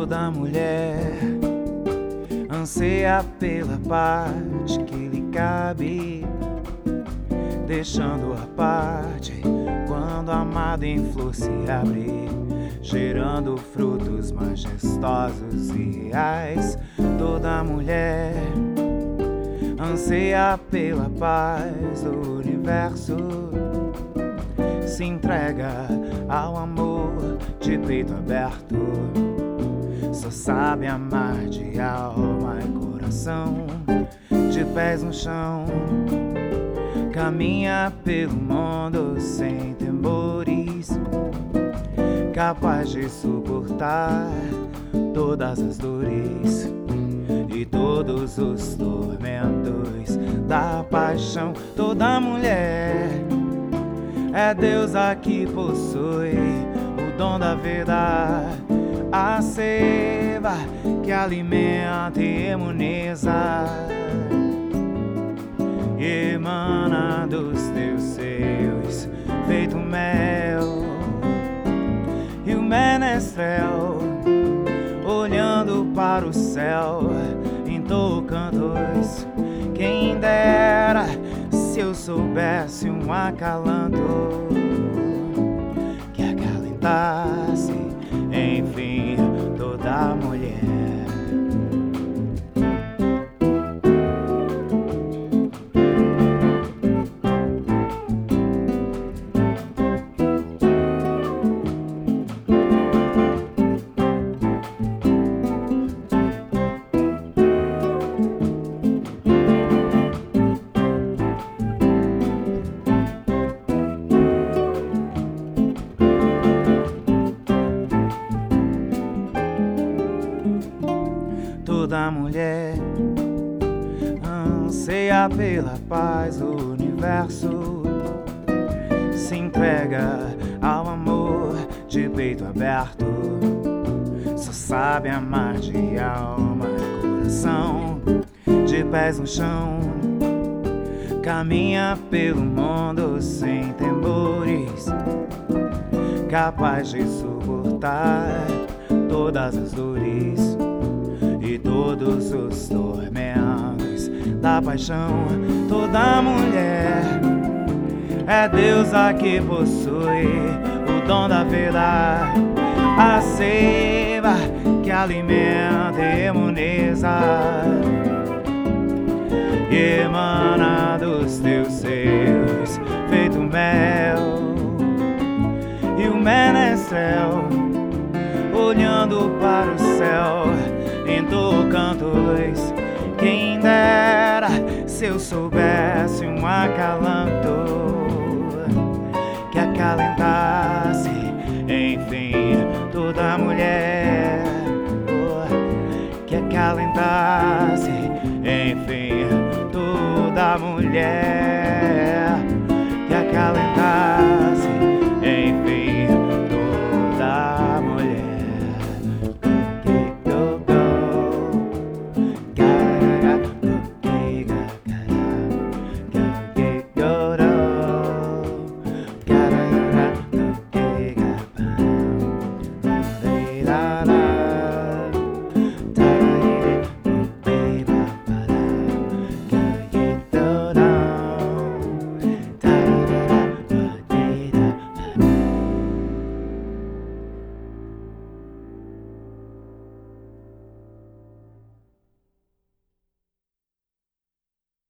Toda mulher anseia pela paz que lhe cabe, deixando a parte quando a amada em flor se abre, gerando frutos majestosos e reais. Toda mulher anseia pela paz do universo, se entrega ao amor de peito aberto, só sabe amar de alma e coração, de pés no chão, caminha pelo mundo sem temores, capaz de suportar todas as dores e todos os tormentos da paixão. Toda mulher é deusa que possui o dom da vida, a seiva que alimenta e imuniza, emana dos teus seios feito mel. E o menestrel, olhando para o céu, entoa cantos. Quem dera se eu soubesse um acalanto que acalentasse, enfim, toda mulher. Toda mulher anseia pela paz do universo, se entrega ao amor de peito aberto, só sabe amar de alma e coração, de pés no chão, caminha pelo mundo sem temores, capaz de suportar todas as dores e todos os tormentos da paixão. Toda mulher é deusa que possui o dom da vida, a seiva que alimenta e imuniza, e emana dos teus seios feito mel. E o menestrel, olhando para o céu, entoa cantos. Quem dera se eu soubesse um acalanto que acalentasse, enfim, toda mulher, que acalentasse, enfim, toda mulher.